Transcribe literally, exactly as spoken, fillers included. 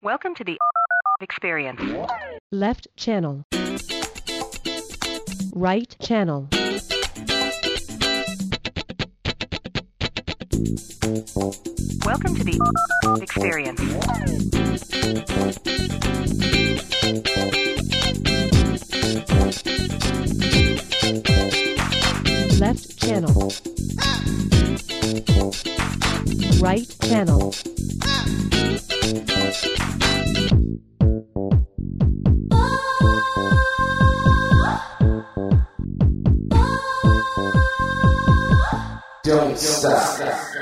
Welcome to the experience. Left channel. Right channel. Welcome to the experience. Left channel. Right channel. Don't stop.